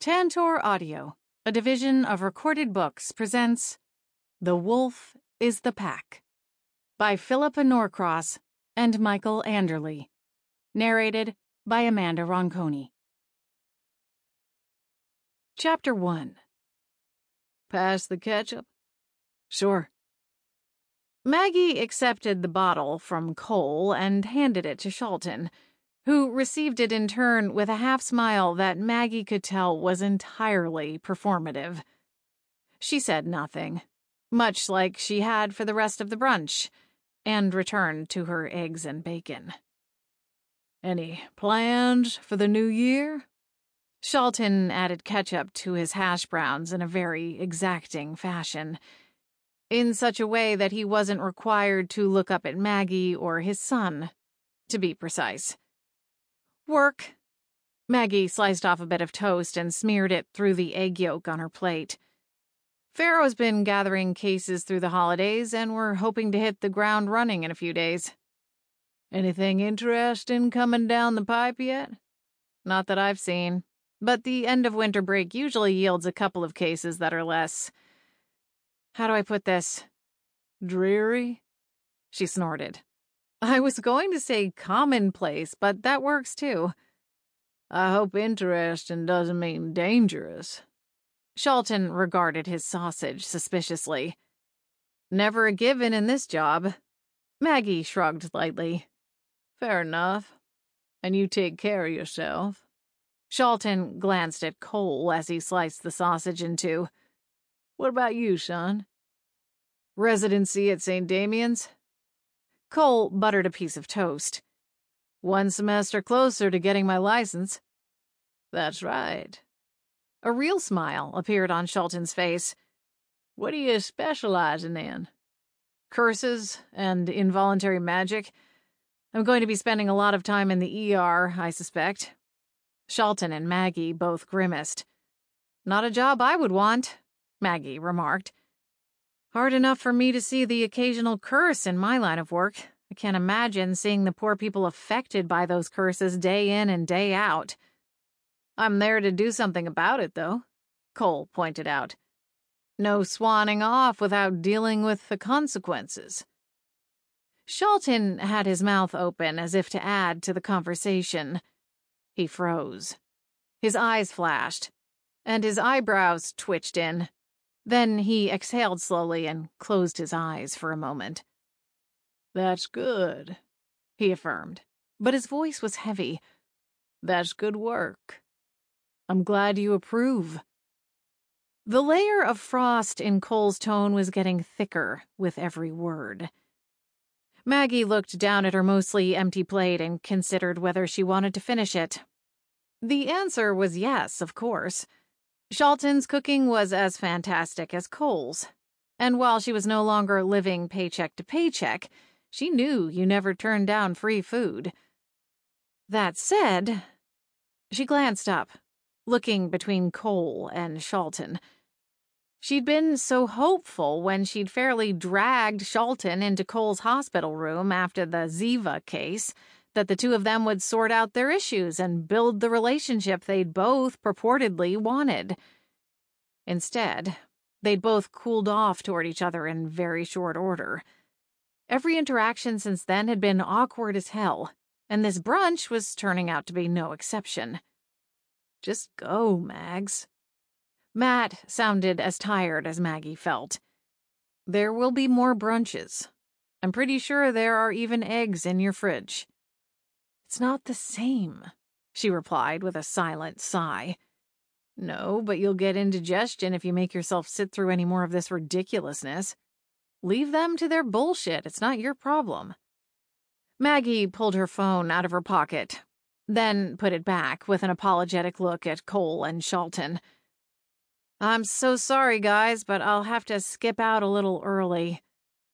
Tantor Audio, a division of Recorded Books, presents The Wolf is the Pack by Philippa Norcross and Michael Anderle. Narrated by Amanda Ronconi. Chapter 1. Pass the ketchup? Sure. Maggie accepted the bottle from Cole and handed it to Shalton, who received it in turn with a half-smile that Maggie could tell was entirely performative. She said nothing, much like she had for the rest of the brunch, and returned to her eggs and bacon. Any plans for the new year? Shalton added ketchup to his hash browns in a very exacting fashion, in such a way that he wasn't required to look up at Maggie or his son, to be precise. Work. Maggie sliced off a bit of toast and smeared it through the egg yolk on her plate. Pharaoh's been gathering cases through the holidays, and we're hoping to hit the ground running in a few days. Anything interesting coming down the pipe yet? Not that I've seen, but the end of winter break usually yields a couple of cases that are less... How do I put this? Dreary? She snorted. I was going to say commonplace, but that works too. I hope interesting doesn't mean dangerous. Shalton regarded his sausage suspiciously. Never a given in this job. Maggie shrugged lightly. Fair enough. And you take care of yourself. Shalton glanced at Cole as he sliced the sausage in two. What about you, son? Residency at St. Damian's? Cole buttered a piece of toast. One semester closer to getting my license. That's right. A real smile appeared on Shalton's face. What are you specializing in? Curses and involuntary magic. I'm going to be spending a lot of time in the ER, I suspect. Shalton and Maggie both grimaced. Not a job I would want, Maggie remarked. Hard enough for me to see the occasional curse in my line of work. I can't imagine seeing the poor people affected by those curses day in and day out. I'm there to do something about it, though, Cole pointed out. No swanning off without dealing with the consequences. Shalton had his mouth open as if to add to the conversation. He froze. His eyes flashed, and his eyebrows twitched in. Then he exhaled slowly and closed his eyes for a moment. That's good, he affirmed, but his voice was heavy. That's good work. I'm glad you approve. The layer of frost in Cole's tone was getting thicker with every word. Maggie looked down at her mostly empty plate and considered whether she wanted to finish it. The answer was yes, of course. Shalton's cooking was as fantastic as Cole's, and while she was no longer living paycheck to paycheck, she knew you never turned down free food. That said, she glanced up, looking between Cole and Shalton. She'd been so hopeful when she'd fairly dragged Shalton into Cole's hospital room after the Ziva case that the two of them would sort out their issues and build the relationship they'd both purportedly wanted. Instead, they'd both cooled off toward each other in very short order. Every interaction since then had been awkward as hell, and this brunch was turning out to be no exception. Just go, Mags. Matt sounded as tired as Maggie felt. There will be more brunches. I'm pretty sure there are even eggs in your fridge. It's not the same, she replied with a silent sigh. No, but you'll get indigestion if you make yourself sit through any more of this ridiculousness. Leave them to their bullshit. It's not your problem. Maggie pulled her phone out of her pocket, then put it back with an apologetic look at Cole and Shalton. I'm so sorry, guys, but I'll have to skip out a little early.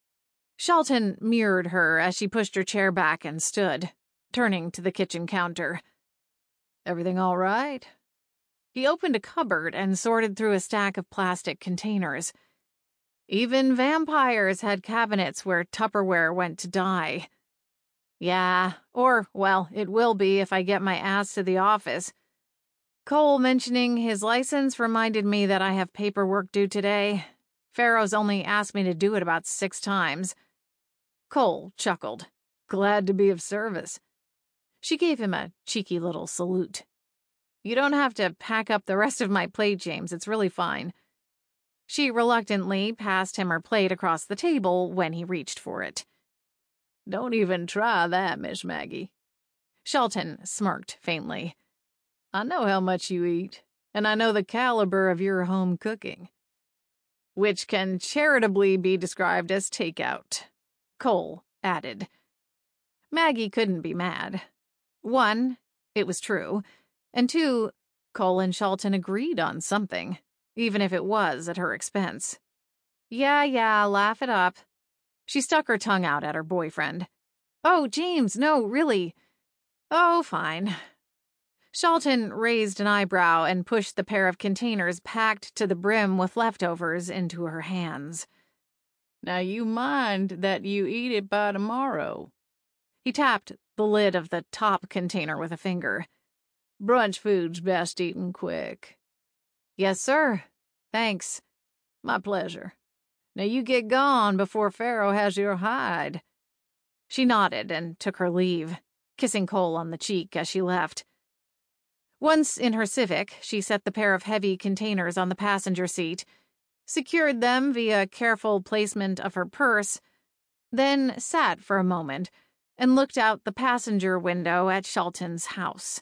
Shalton mirrored her as she pushed her chair back and stood, turning to the kitchen counter. Everything all right? He opened a cupboard and sorted through a stack of plastic containers. Even vampires had cabinets where Tupperware went to die. Yeah, or, well, it will be if I get my ass to the office. Cole mentioning his license reminded me that I have paperwork due today. Pharaoh's only asked me to do it about 6 times. Cole chuckled. Glad to be of service. She gave him a cheeky little salute. You don't have to pack up the rest of my plate, James. It's really fine. She reluctantly passed him her plate across the table when he reached for it. Don't even try that, Miss Maggie. Shelton smirked faintly. I know how much you eat, and I know the caliber of your home cooking, which can charitably be described as takeout, Cole added. Maggie couldn't be mad. 1, it was true, and 2, Cole and Shelton agreed on something, even if it was at her expense. Yeah, laugh it up. She stuck her tongue out at her boyfriend. Oh, James, no, really. Oh, fine. Shelton raised an eyebrow and pushed the pair of containers packed to the brim with leftovers into her hands. Now you mind that you eat it by tomorrow. He tapped the lid of the top container with a finger. Brunch food's best eaten quick. Yes, sir. Thanks. My pleasure. Now you get gone before Pharaoh has your hide. She nodded and took her leave, kissing Cole on the cheek as she left. Once in her Civic, she set the pair of heavy containers on the passenger seat, secured them via careful placement of her purse, then sat for a moment and looked out the passenger window at Shelton's house.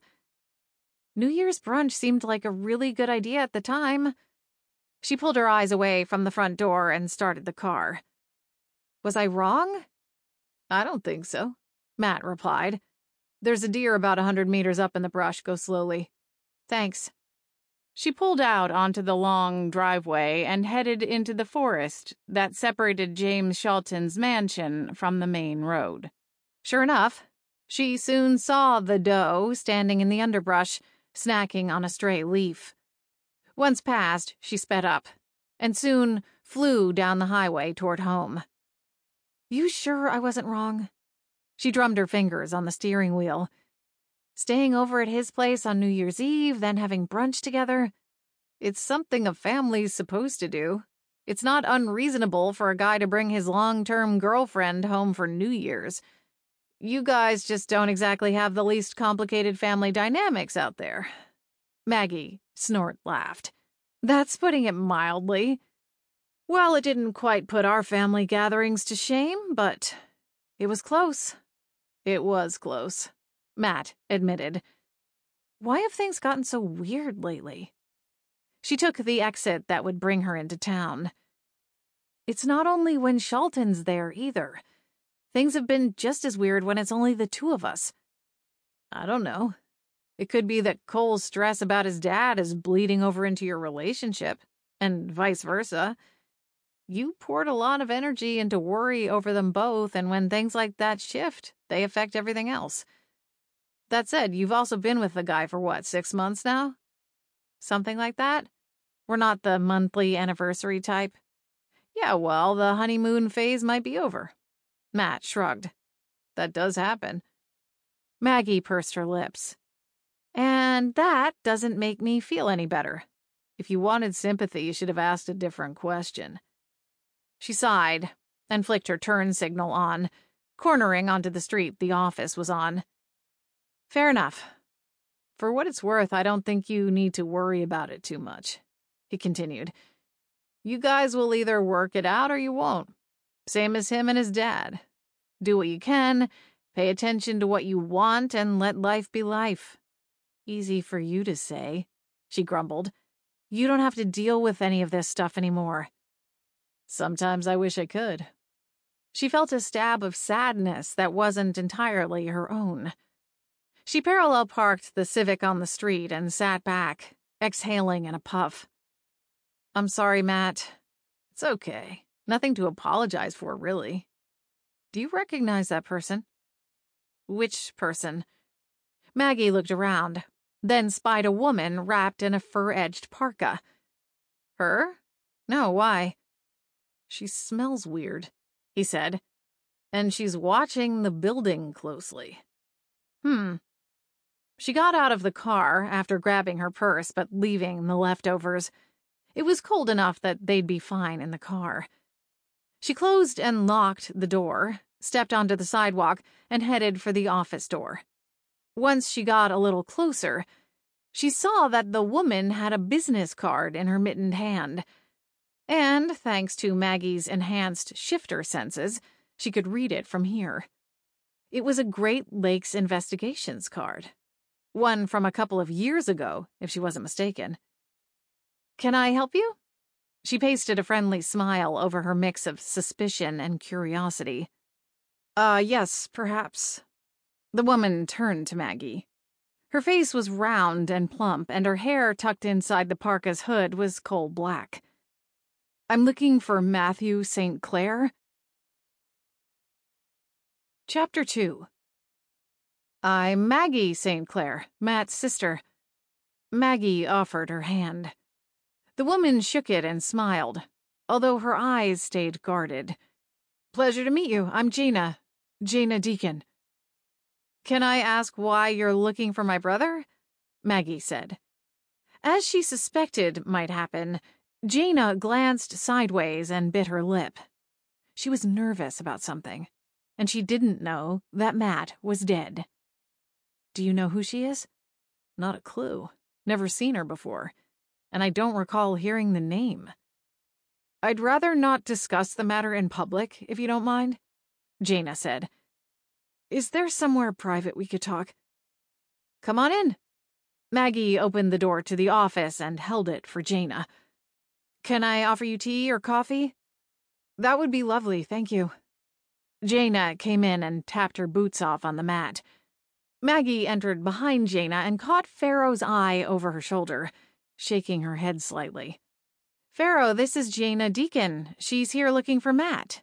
New Year's brunch seemed like a really good idea at the time. She pulled her eyes away from the front door and started the car. Was I wrong? I don't think so, Matt replied. There's a deer about 100 meters up in the brush. Go slowly. Thanks. She pulled out onto the long driveway and headed into the forest that separated James Shelton's mansion from the main road. Sure enough, she soon saw the doe standing in the underbrush, snacking on a stray leaf. Once past, she sped up, and soon flew down the highway toward home. You sure I wasn't wrong? She drummed her fingers on the steering wheel. Staying over at his place on New Year's Eve, then having brunch together? It's something a family's supposed to do. It's not unreasonable for a guy to bring his long-term girlfriend home for New Year's. You guys just don't exactly have the least complicated family dynamics out there. Maggie laughed. That's putting it mildly. Well, it didn't quite put our family gatherings to shame, but it was close. It was close, Matt admitted. Why have things gotten so weird lately? She took the exit that would bring her into town. It's not only when Shelton's there, either. Things have been just as weird when it's only the two of us. I don't know. It could be that Cole's stress about his dad is bleeding over into your relationship, and vice versa. You poured a lot of energy into worry over them both, and when things like that shift, they affect everything else. That said, you've also been with the guy for what, 6 months now? Something like that? We're not the monthly anniversary type. Yeah, well, the honeymoon phase might be over. Matt shrugged. That does happen. Maggie pursed her lips. And that doesn't make me feel any better. If you wanted sympathy, you should have asked a different question. She sighed and flicked her turn signal on, cornering onto the street the office was on. Fair enough. For what it's worth, I don't think you need to worry about it too much, he continued. You guys will either work it out or you won't. Same as him and his dad. Do what you can, pay attention to what you want, and let life be life. Easy for you to say, she grumbled. You don't have to deal with any of this stuff anymore. Sometimes I wish I could. She felt a stab of sadness that wasn't entirely her own. She parallel parked the Civic on the street and sat back, exhaling in a puff. I'm sorry, Matt. It's okay. Nothing to apologize for, really. Do you recognize that person? Which person? Maggie looked around, then spied a woman wrapped in a fur-edged parka. Her? No, why? She smells weird, he said, and she's watching the building closely. She got out of the car after grabbing her purse but leaving the leftovers. It was cold enough that they'd be fine in the car. She closed and locked the door, stepped onto the sidewalk, and headed for the office door. Once she got a little closer, she saw that the woman had a business card in her mittened hand. And, thanks to Maggie's enhanced shifter senses, she could read it from here. It was a Great Lakes Investigations card. One from a couple of years ago, if she wasn't mistaken. "Can I help you?" She pasted a friendly smile over her mix of suspicion and curiosity. Yes, perhaps." The woman turned to Maggie. Her face was round and plump, and her hair tucked inside the parka's hood was coal black. "I'm looking for Matthew St. Clair." Chapter 2. "I'm Maggie St. Clair, Matt's sister." Maggie offered her hand. The woman shook it and smiled, although her eyes stayed guarded. "Pleasure to meet you. I'm Jaina Deacon." "Can I ask why you're looking for my brother?" Maggie said. As she suspected might happen, Jaina glanced sideways and bit her lip. She was nervous about something, and she didn't know that Matt was dead. "Do you know who she is?" "Not a clue. Never seen her before, and I don't recall hearing the name." "I'd rather not discuss the matter in public, if you don't mind," Jaina said. "Is there somewhere private we could talk?" "Come on in." Maggie opened the door to the office and held it for Jaina. "Can I offer you tea or coffee?" "That would be lovely, thank you." Jaina came in and tapped her boots off on the mat. Maggie entered behind Jaina and caught Pharaoh's eye over her shoulder, shaking her head slightly. "Pharaoh, this is Jaina Deacon. She's here looking for Matt."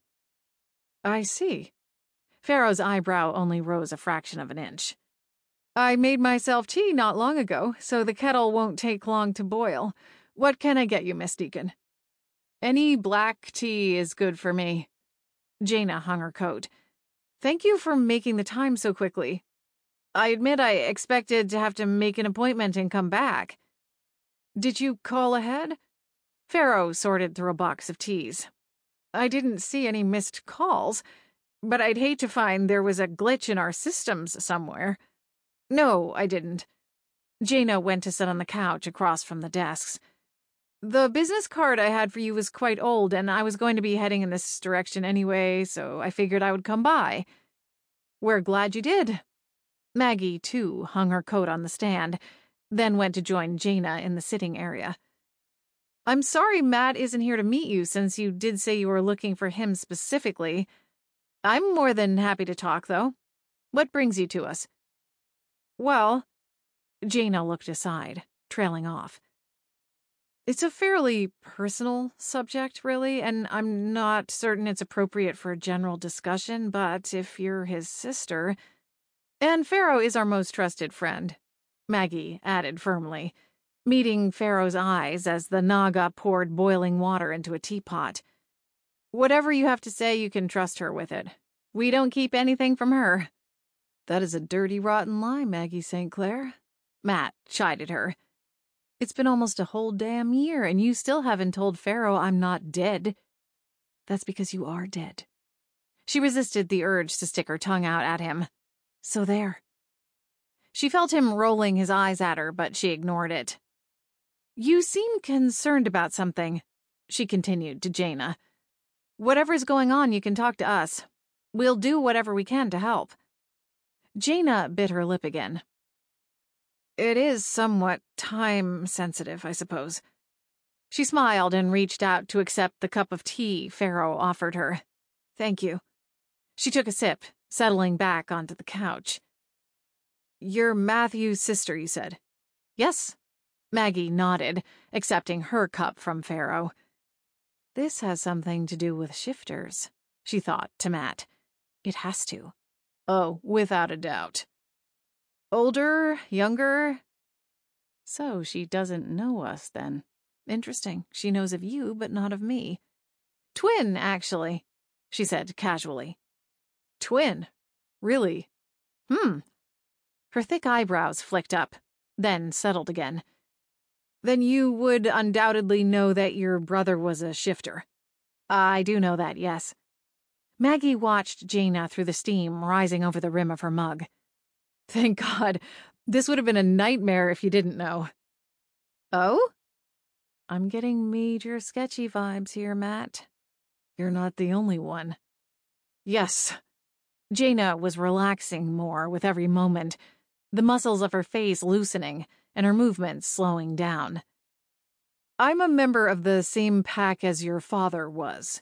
"I see." Pharaoh's eyebrow only rose a fraction of an inch. "I made myself tea not long ago, so the kettle won't take long to boil. What can I get you, Miss Deacon?" "Any black tea is good for me." Jaina hung her coat. "Thank you for making the time so quickly. I admit I expected to have to make an appointment and come back." "Did you call ahead?" Pharaoh sorted through a box of teas. "I didn't see any missed calls, but I'd hate to find there was a glitch in our systems somewhere." "No, I didn't." Jaina went to sit on the couch across from the desks. "The business card I had for you was quite old, and I was going to be heading in this direction anyway, so I figured I would come by." "We're glad you did." Maggie, too, hung her coat on the stand, then went to join Jaina in the sitting area. "I'm sorry Matt isn't here to meet you, since you did say you were looking for him specifically. I'm more than happy to talk, though. What brings you to us?" "Well," Jaina looked aside, trailing off. "It's a fairly personal subject, really, and I'm not certain it's appropriate for a general discussion, but if you're his sister... And Pharaoh is our most trusted friend," Maggie added firmly, meeting Pharaoh's eyes as the Naga poured boiling water into a teapot. "Whatever you have to say, you can trust her with it. We don't keep anything from her." "That is a dirty, rotten lie, Maggie St. Clair," Matt chided her. "It's been almost a whole damn year, and you still haven't told Pharaoh I'm not dead." "That's because you are dead." She resisted the urge to stick her tongue out at him. "So there." She felt him rolling his eyes at her, but she ignored it. "You seem concerned about something," she continued to Jaina. "Whatever's going on, you can talk to us. We'll do whatever we can to help." Jaina bit her lip again. "It is somewhat time-sensitive, I suppose." She smiled and reached out to accept the cup of tea Pharaoh offered her. "Thank you." She took a sip, settling back onto the couch. "You're Matthew's sister, you said?" "Yes." Maggie nodded, accepting her cup from Pharaoh. "This has something to do with shifters," she thought to Matt. "It has to." "Oh, without a doubt." "Older, younger?" "So she doesn't know us, then. Interesting. She knows of you, but not of me." "Twin, actually," she said casually. "Twin? Really? Her thick eyebrows flicked up, then settled again. Then you would undoubtedly know that your brother was a shifter. I do know that, yes. Maggie watched Jaina through the steam rising over the rim of her mug. Thank God. This would have been a nightmare if you didn't know. Oh? I'm getting major sketchy vibes here, Matt. You're not the only one. Yes. Jaina was relaxing more with every moment, the muscles of her face loosening and her movements slowing down. I'm a member of the same pack as your father was.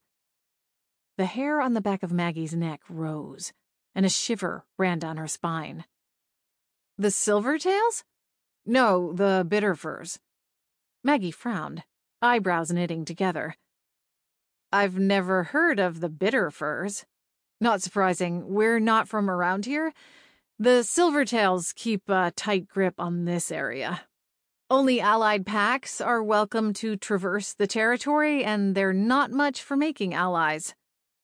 The hair on the back of Maggie's neck rose, and a shiver ran down her spine. The Silvertails? No, the Bitterfurs. Maggie frowned, eyebrows knitting together. I've never heard of the Bitterfurs. Not surprising, we're not from around here. The Silvertails keep a tight grip on this area. Only allied packs are welcome to traverse the territory, and they're not much for making allies.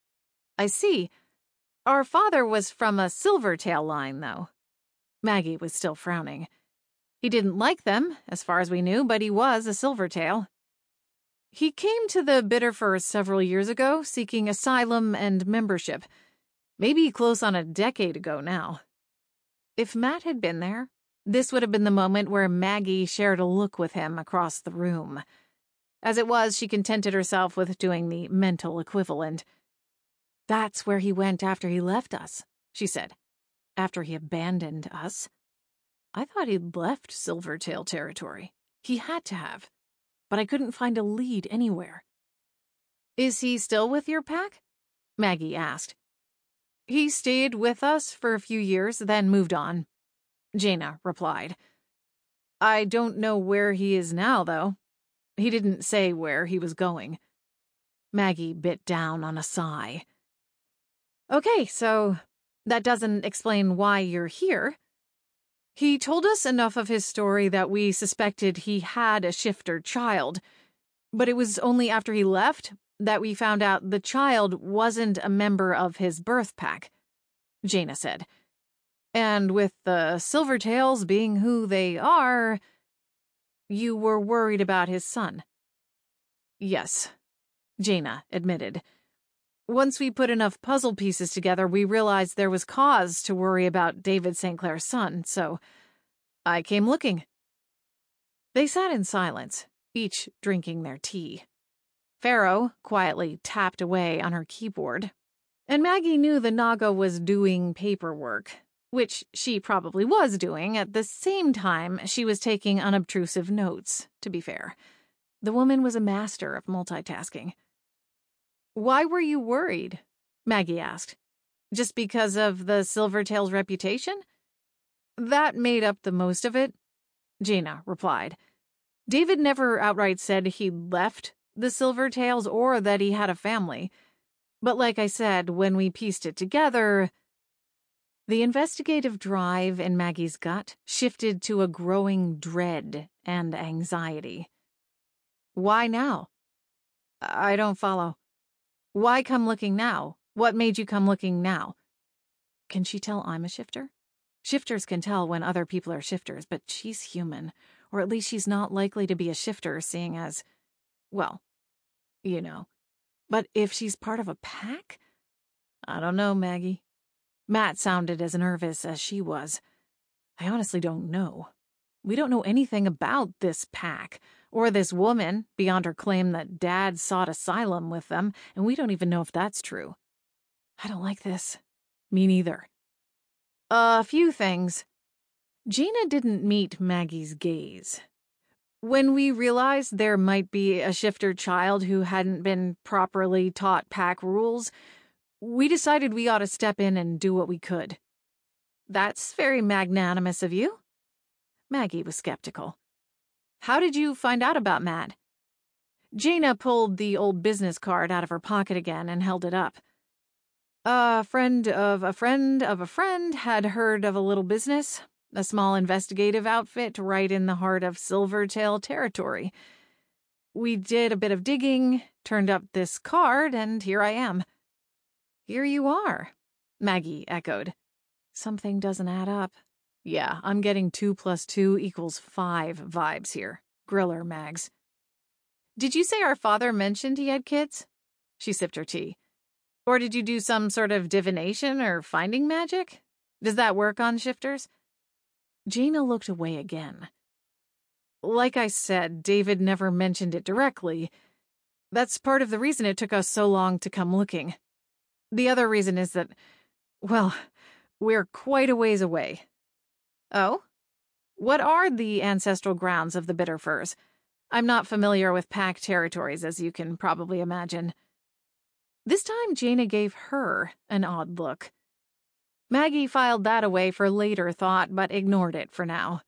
I see. Our father was from a Silvertail line, though. Maggie was still frowning. He didn't like them, as far as we knew, but he was a Silvertail. He came to the Bitterfurs several years ago, seeking asylum and membership. Maybe close on a decade ago now. If Matt had been there, this would have been the moment where Maggie shared a look with him across the room. As it was, she contented herself with doing the mental equivalent. That's where he went after he left us, she said. After he abandoned us. I thought he'd left Silvertail territory. He had to have. But I couldn't find a lead anywhere. Is he still with your pack? Maggie asked. He stayed with us for a few years, then moved on. Jaina replied. I don't know where he is now, though. He didn't say where he was going. Maggie bit down on a sigh. Okay, so that doesn't explain why you're here. He told us enough of his story that we suspected he had a shifter child, but it was only after he left that we found out the child wasn't a member of his birth pack, Jaina said. And with the Silvertails being who they are, you were worried about his son. Yes, Jaina admitted. Once we put enough puzzle pieces together, we realized there was cause to worry about David St. Clair's son, so I came looking. They sat in silence, each drinking their tea. Pharaoh quietly tapped away on her keyboard, and Maggie knew the Naga was doing paperwork, which she probably was doing at the same time she was taking unobtrusive notes, to be fair. The woman was a master of multitasking. Why were you worried? Maggie asked. Just because of the Silvertail's reputation? That made up the most of it, Jaina replied. David never outright said he'd left the Silvertails or that he had a family. But like I said, when we pieced it together, the investigative drive in Maggie's gut shifted to a growing dread and anxiety. Why now? I don't follow. Why come looking now? What made you come looking now? Can she tell I'm a shifter? Shifters can tell when other people are shifters, but she's human. Or at least she's not likely to be a shifter, seeing as, well, you know. But if she's part of a pack? I don't know, Maggie. Matt sounded as nervous as she was. I honestly don't know. We don't know anything about this pack, or this woman, beyond her claim that Dad sought asylum with them, and we don't even know if that's true. I don't like this. Me neither. A few things. Jaina didn't meet Maggie's gaze. When we realized there might be a shifter child who hadn't been properly taught pack rules, we decided we ought to step in and do what we could. That's very magnanimous of you. Maggie was skeptical. How did you find out about Matt? Jaina pulled the old business card out of her pocket again and held it up. A friend of a friend of a friend had heard of a little business, a small investigative outfit right in the heart of Silvertail territory. We did a bit of digging, turned up this card, and here I am. Here you are, Maggie echoed. Something doesn't add up. Yeah, I'm getting 2 + 2 = 5 vibes here. Griller, Mags. Did you say our father mentioned he had kids? She sipped her tea. Or did you do some sort of divination or finding magic? Does that work on shifters? Jaina looked away again. Like I said, David never mentioned it directly. That's part of the reason it took us so long to come looking. The other reason is that, well, we're quite a ways away. Oh? What are the ancestral grounds of the Bitterfurs? I'm not familiar with pack territories, as you can probably imagine. This time, Jaina gave her an odd look. Maggie filed that away for later thought, but ignored it for now.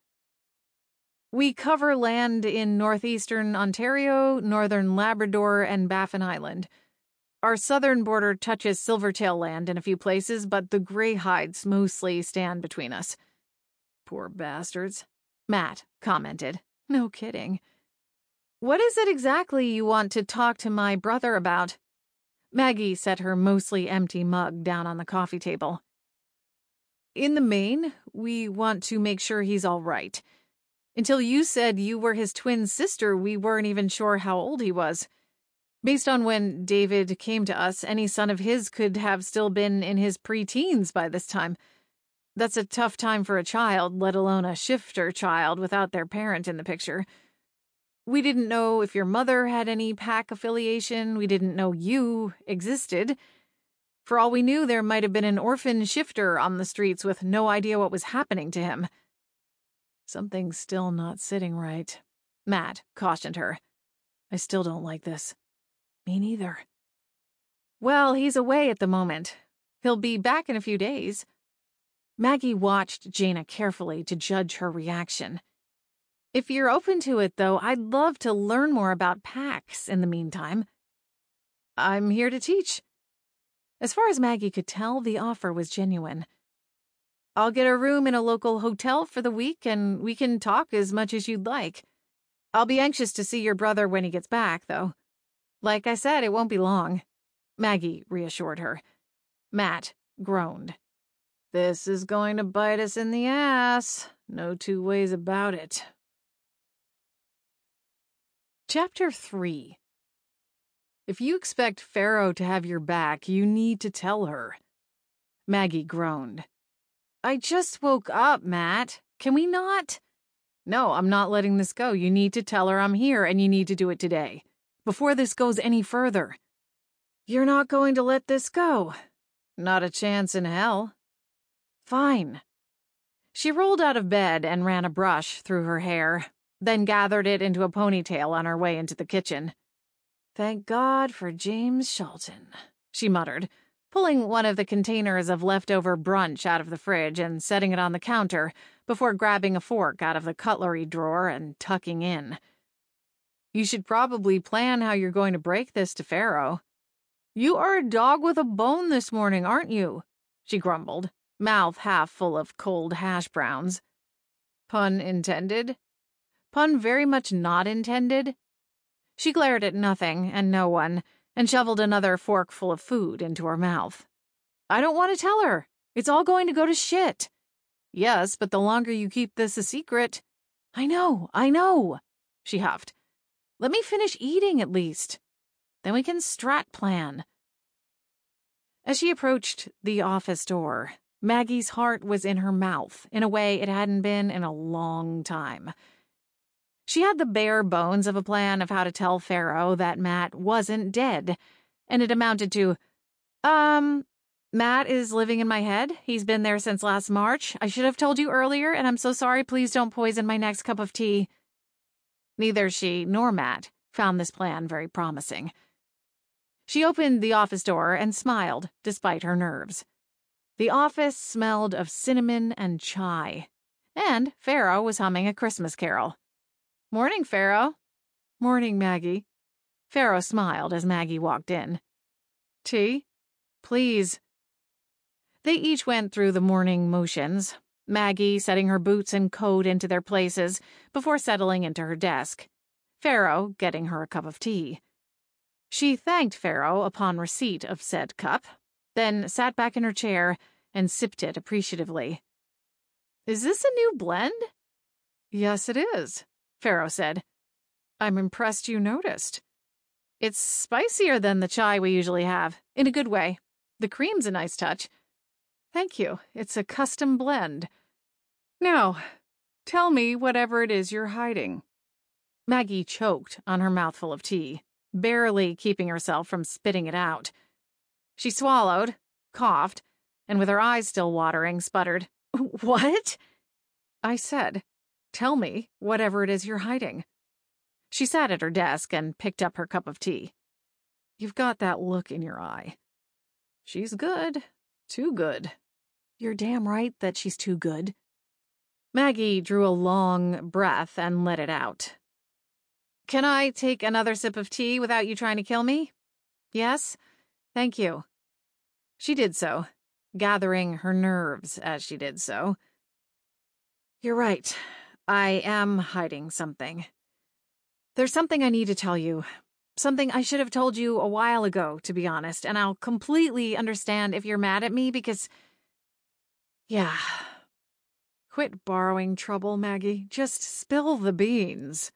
We cover land in northeastern Ontario, northern Labrador, and Baffin Island. Our southern border touches Silvertail Land in a few places, but the Greyhides mostly stand between us. Poor bastards, Matt commented. No kidding. What is it exactly you want to talk to my brother about? Maggie set her mostly empty mug down on the coffee table. In the main, we want to make sure he's all right. Until you said you were his twin sister, we weren't even sure how old he was. Based on when David came to us, any son of his could have still been in his pre-teens by this time. That's a tough time for a child, let alone a shifter child without their parent in the picture. We didn't know if your mother had any pack affiliation. We didn't know you existed. For all we knew, there might have been an orphan shifter on the streets with no idea what was happening to him. Something's still not sitting right, Matt cautioned her. I still don't like this. Me neither. Well, he's away at the moment. He'll be back in a few days. Maggie watched Jaina carefully to judge her reaction. If you're open to it, though, I'd love to learn more about packs in the meantime. I'm here to teach. As far as Maggie could tell, the offer was genuine. I'll get a room in a local hotel for the week, and we can talk as much as you'd like. I'll be anxious to see your brother when he gets back, though. Like I said, it won't be long, Maggie reassured her. Matt groaned. This is going to bite us in the ass. No two ways about it. Chapter 3. If you expect Pharaoh to have your back, you need to tell her. Maggie groaned. I just woke up, Matt. Can we not? No, I'm not letting this go. You need to tell her I'm here, and you need to do it today, before this goes any further. You're not going to let this go. Not a chance in hell. Fine. She rolled out of bed and ran a brush through her hair, then gathered it into a ponytail on her way into the kitchen. Thank God for James Shelton, she muttered, pulling one of the containers of leftover brunch out of the fridge and setting it on the counter before grabbing a fork out of the cutlery drawer and tucking in. You should probably plan how you're going to break this to Pharaoh. You are a dog with a bone this morning, aren't you? She grumbled, mouth half full of cold hash browns. Pun intended? Pun very much not intended? She glared at nothing and no one and shoveled another forkful of food into her mouth. I don't want to tell her. It's all going to go to shit. Yes, but the longer you keep this a secret. I know, she huffed. Let me finish eating at least. Then we can strat plan. As she approached the office door, Maggie's heart was in her mouth in a way it hadn't been in a long time. She had the bare bones of a plan of how to tell Pharaoh that Matt wasn't dead, and it amounted to, Matt is living in my head. He's been there since last March. I should have told you earlier, and I'm so sorry. Please don't poison my next cup of tea. Neither she nor Matt found this plan very promising. She opened the office door and smiled, despite her nerves. The office smelled of cinnamon and chai, and Pharaoh was humming a Christmas carol. Morning, Pharaoh. Morning, Maggie. Pharaoh smiled as Maggie walked in. Tea? Please. They each went through the morning motions, Maggie setting her boots and coat into their places before settling into her desk, Pharaoh getting her a cup of tea. She thanked Pharaoh upon receipt of said cup, then sat back in her chair and sipped it appreciatively. Is this a new blend? Yes, it is, Pharaoh said. I'm impressed you noticed. It's spicier than the chai we usually have, in a good way. The cream's a nice touch. Thank you. It's a custom blend. Now, tell me whatever it is you're hiding. Maggie choked on her mouthful of tea, barely keeping herself from spitting it out. She swallowed, coughed, and with her eyes still watering, sputtered, "What?" I said, "Tell me whatever it is you're hiding." She sat at her desk and picked up her cup of tea. You've got that look in your eye. She's good. Too good. You're damn right that she's too good. Maggie drew a long breath and let it out. Can I take another sip of tea without you trying to kill me? Yes? Thank you. She did so, gathering her nerves as she did so. You're right. I am hiding something. There's something I need to tell you. Something I should have told you a while ago, to be honest, and I'll completely understand if you're mad at me because... Yeah. Quit borrowing trouble, Maggie. Just spill the beans.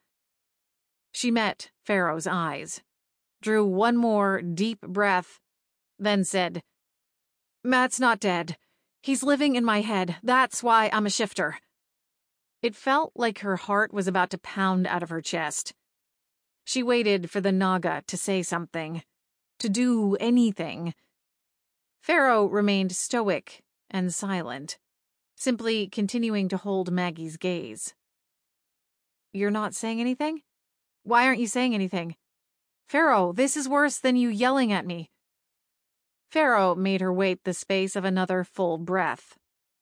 She met Pharaoh's eyes, drew one more deep breath, then said, Matt's not dead. He's living in my head. That's why I'm a shifter. It felt like her heart was about to pound out of her chest. She waited for the Naga to say something, to do anything. Pharaoh remained stoic and silent, simply continuing to hold Maggie's gaze. You're not saying anything? Why aren't you saying anything? Pharaoh, this is worse than you yelling at me. Pharaoh made her wait the space of another full breath.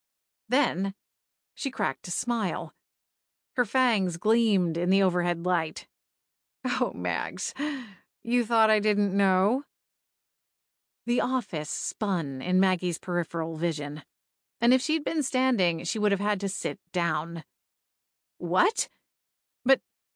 Then she cracked a smile. Her fangs gleamed in the overhead light. Oh, Mags, you thought I didn't know? The office spun in Maggie's peripheral vision, and if she'd been standing, she would have had to sit down. What? But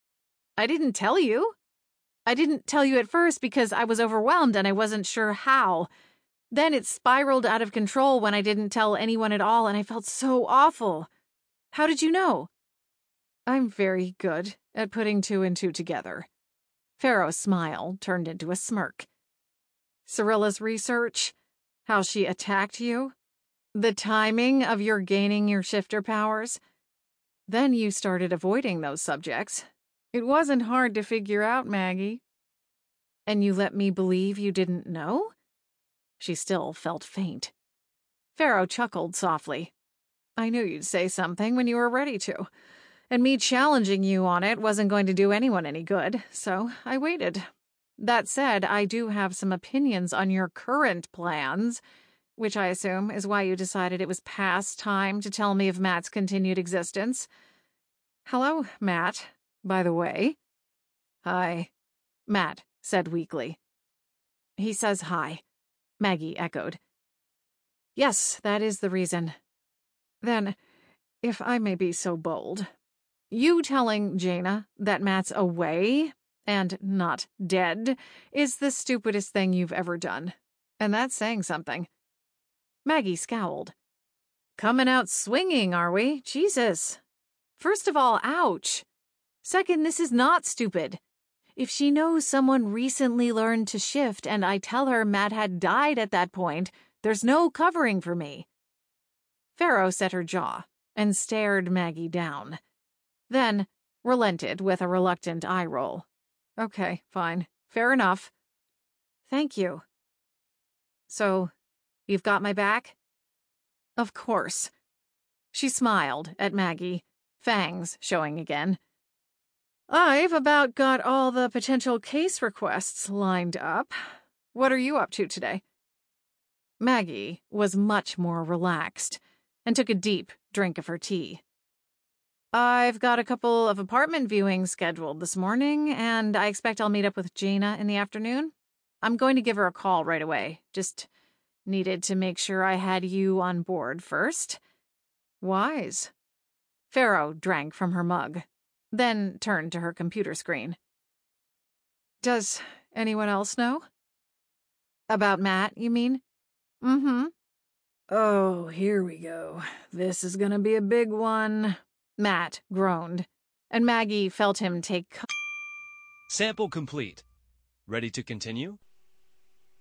I didn't tell you. I didn't tell you at first because I was overwhelmed and I wasn't sure how. Then it spiraled out of control when I didn't tell anyone at all, and I felt so awful. How did you know? I'm very good at putting two and two together. Pharaoh's smile turned into a smirk. Cirilla's research? How she attacked you? The timing of your gaining your shifter powers? Then you started avoiding those subjects. It wasn't hard to figure out, Maggie. And you let me believe you didn't know? She still felt faint. Pharaoh chuckled softly. I knew you'd say something when you were ready to. And me challenging you on it wasn't going to do anyone any good, so I waited. That said, I do have some opinions on your current plans, which I assume is why you decided it was past time to tell me of Matt's continued existence. Hello, Matt, by the way. Hi, Matt said weakly. He says hi, Maggie echoed. Yes, that is the reason. Then, if I may be so bold, you telling Jaina that Matt's away and not dead is the stupidest thing you've ever done. And that's saying something. Maggie scowled. Coming out swinging, are we? Jesus. First of all, ouch. Second, this is not stupid. If she knows someone recently learned to shift and I tell her Matt had died at that point, there's no covering for me. Pharaoh set her jaw and stared Maggie down. Then relented with a reluctant eye roll. Okay, fine. Fair enough. Thank you. So, you've got my back? Of course. She smiled at Maggie, fangs showing again. I've about got all the potential case requests lined up. What are you up to today? Maggie was much more relaxed and took a deep drink of her tea. I've got a couple of apartment viewings scheduled this morning, and I expect I'll meet up with Jaina in the afternoon. I'm going to give her a call right away. Just needed to make sure I had you on board first. Wise. Pharaoh drank from her mug, then turned to her computer screen. Does anyone else know? About Matt, you mean? Mm-hmm. Oh, here we go. This is gonna be a big one. Matt groaned, and Maggie felt him take. Sample complete. Ready to continue?